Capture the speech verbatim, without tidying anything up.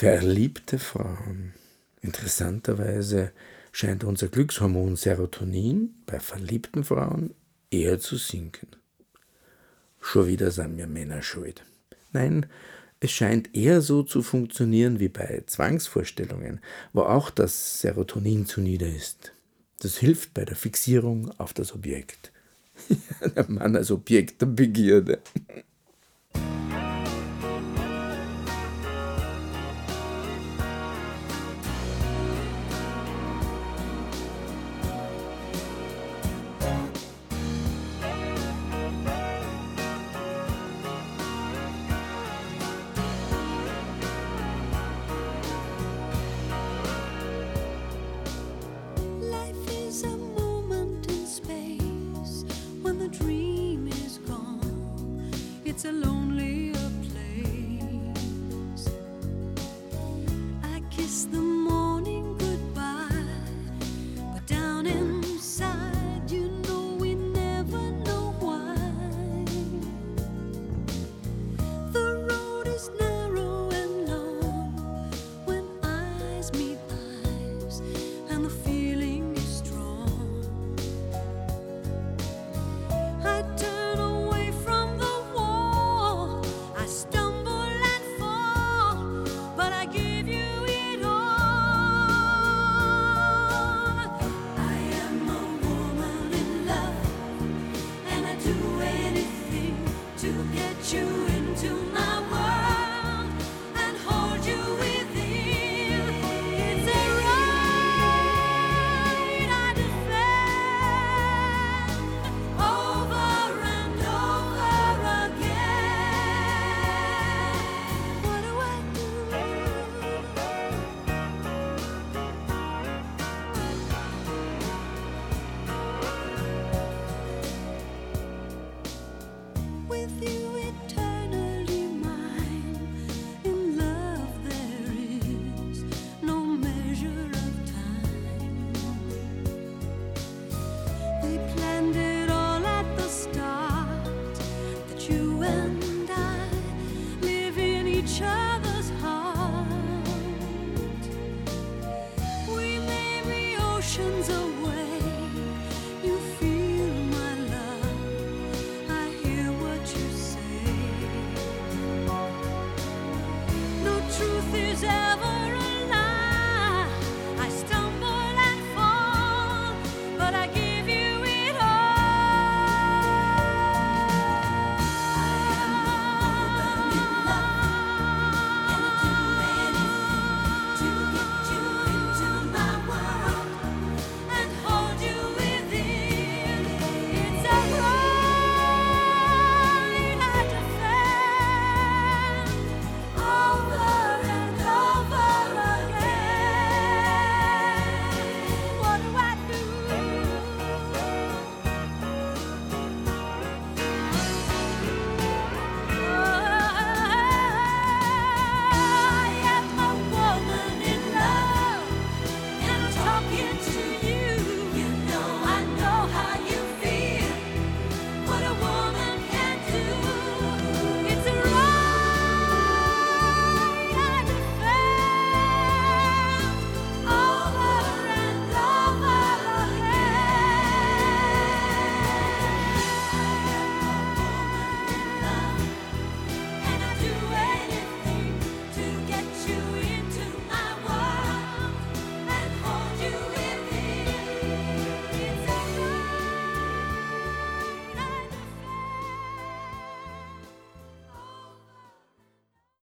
Verliebte Frauen. Interessanterweise scheint unser Glückshormon Serotonin bei verliebten Frauen eher zu sinken. Schon wieder sind wir Männer schuld. Nein, es scheint eher so zu funktionieren wie bei Zwangsvorstellungen, wo auch das Serotonin zu nieder ist. Das hilft bei der Fixierung auf das Objekt. Der Mann als Objekt der Begierde. It's a lonelier place. I kiss the morning goodbye, but down inside, you know we never know why. The road is narrow and long when eyes meet eyes, and the feeling is strong. I turn away from the I stumble and fall, but I give you it all. I am a woman in love, and I do anything to get you into my world and hold you within. It's a right I defend over and over again. What do I do? With you eternally mine, in love there is no measure of time. We planned it all at the start, that you and I live in each other's heart. We may be oceans